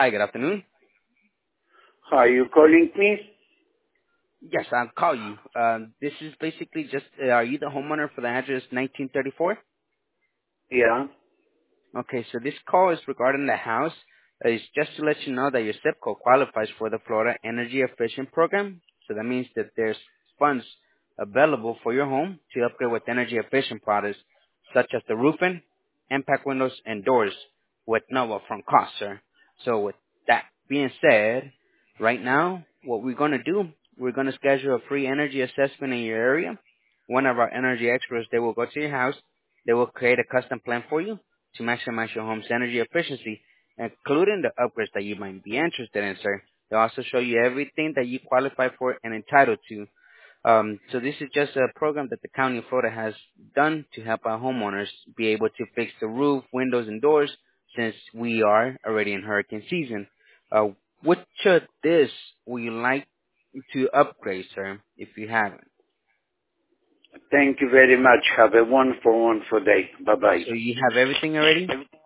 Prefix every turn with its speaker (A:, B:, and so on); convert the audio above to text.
A: Hi, good afternoon.
B: Are you calling me?
A: Yes, I'll call you. This is basically just, are you the homeowner for the address 1934?
B: Yeah.
A: Okay, so this call is regarding the house. It's just to let you know that your zip code qualifies for the Florida Energy Efficient Program. So that means that there's funds available for your home to upgrade with energy efficient products such as the roofing, impact windows, and doors with no upfront cost, sir. So with that being said, right now, what we're going to do, we're going to schedule a free energy assessment in your area. One of our energy experts, they will go to your house. They will create a custom plan for you to maximize your home's energy efficiency, including the upgrades that you might be interested in, sir. They'll also show you everything that you qualify for and entitled to. So this is just a program that the County of Florida has done to help our homeowners be able to fix the roof, windows, and doors since we are already in hurricane season. Uh, which of this would you like to upgrade, sir, if you haven't?
B: Thank you very much. Have a wonderful day. Bye-bye.
A: So you have everything already?